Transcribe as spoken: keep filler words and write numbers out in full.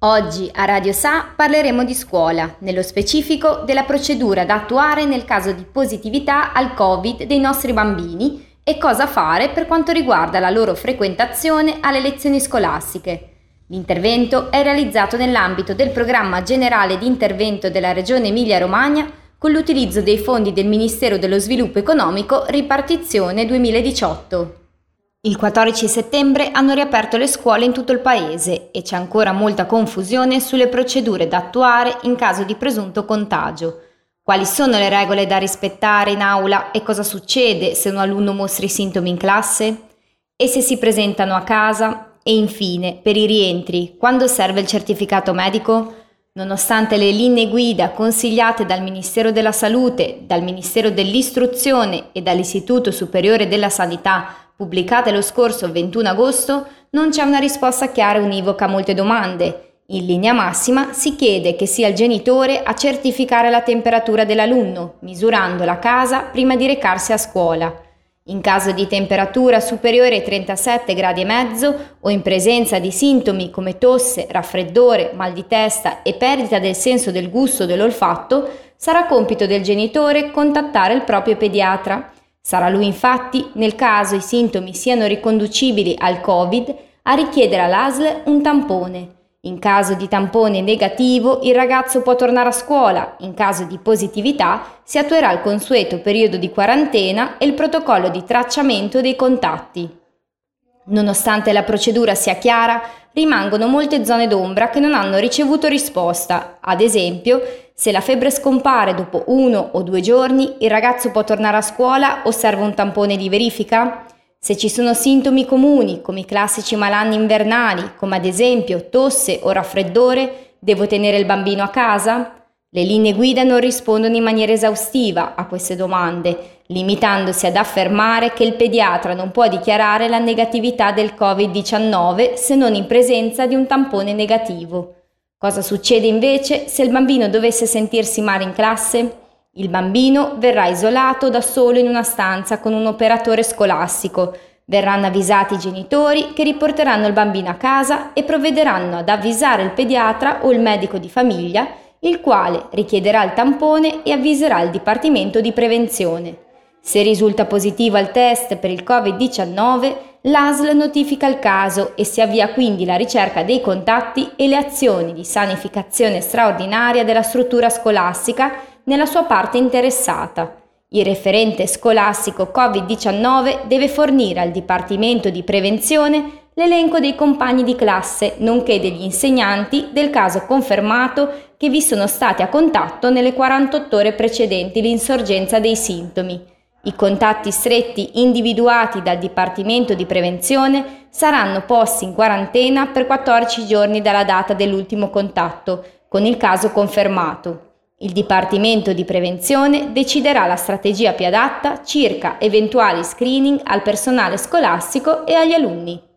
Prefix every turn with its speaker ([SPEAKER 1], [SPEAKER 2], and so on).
[SPEAKER 1] Oggi a Radio S A parleremo di scuola, nello specifico della procedura da attuare nel caso di positività al Covid dei nostri bambini e cosa fare per quanto riguarda la loro frequentazione alle lezioni scolastiche. L'intervento è realizzato nell'ambito del programma generale di intervento della Regione Emilia-Romagna con l'utilizzo dei fondi del Ministero dello Sviluppo Economico Ripartizione duemiladiciotto. Il quattordici settembre hanno riaperto le scuole in tutto il paese e c'è ancora molta confusione sulle procedure da attuare in caso di presunto contagio. Quali sono le regole da rispettare in aula e cosa succede se un alunno mostra i sintomi in classe? E se si presentano a casa? E infine, per i rientri, quando serve il certificato medico? Nonostante le linee guida consigliate dal Ministero della Salute, dal Ministero dell'Istruzione e dall'Istituto Superiore della Sanità, pubblicate lo scorso ventuno agosto, non c'è una risposta chiara e univoca a molte domande. In linea massima si chiede che sia il genitore a certificare la temperatura dell'alunno, misurandola a casa prima di recarsi a scuola. In caso di temperatura superiore ai trentasette gradi e mezzo o in presenza di sintomi come tosse, raffreddore, mal di testa e perdita del senso del gusto o dell'olfatto, sarà compito del genitore contattare il proprio pediatra. Sarà lui infatti, nel caso i sintomi siano riconducibili al Covid, a richiedere all'A S L un tampone. In caso di tampone negativo, il ragazzo può tornare a scuola. In caso di positività, si attuerà il consueto periodo di quarantena e il protocollo di tracciamento dei contatti. Nonostante la procedura sia chiara, rimangono molte zone d'ombra che non hanno ricevuto risposta. Ad esempio, se la febbre scompare dopo uno o due giorni, il ragazzo può tornare a scuola o serve un tampone di verifica? Se ci sono sintomi comuni, come i classici malanni invernali, come ad esempio tosse o raffreddore, devo tenere il bambino a casa? Le linee guida non rispondono in maniera esaustiva a queste domande, limitandosi ad affermare che il pediatra non può dichiarare la negatività del covid diciannove se non in presenza di un tampone negativo. Cosa succede invece se il bambino dovesse sentirsi male in classe? Il bambino verrà isolato da solo in una stanza con un operatore scolastico. Verranno avvisati i genitori che riporteranno il bambino a casa e provvederanno ad avvisare il pediatra o il medico di famiglia, il quale richiederà il tampone e avviserà il Dipartimento di Prevenzione. Se risulta positivo al test per il covid diciannove, l'A S L notifica il caso e si avvia quindi la ricerca dei contatti e le azioni di sanificazione straordinaria della struttura scolastica nella sua parte interessata. Il referente scolastico covid diciannove deve fornire al Dipartimento di Prevenzione l'elenco dei compagni di classe, nonché degli insegnanti del caso confermato che vi sono stati a contatto nelle quarantotto ore precedenti l'insorgenza dei sintomi. I contatti stretti individuati dal Dipartimento di Prevenzione saranno posti in quarantena per quattordici giorni dalla data dell'ultimo contatto, con il caso confermato. Il Dipartimento di Prevenzione deciderà la strategia più adatta circa eventuali screening al personale scolastico e agli alunni.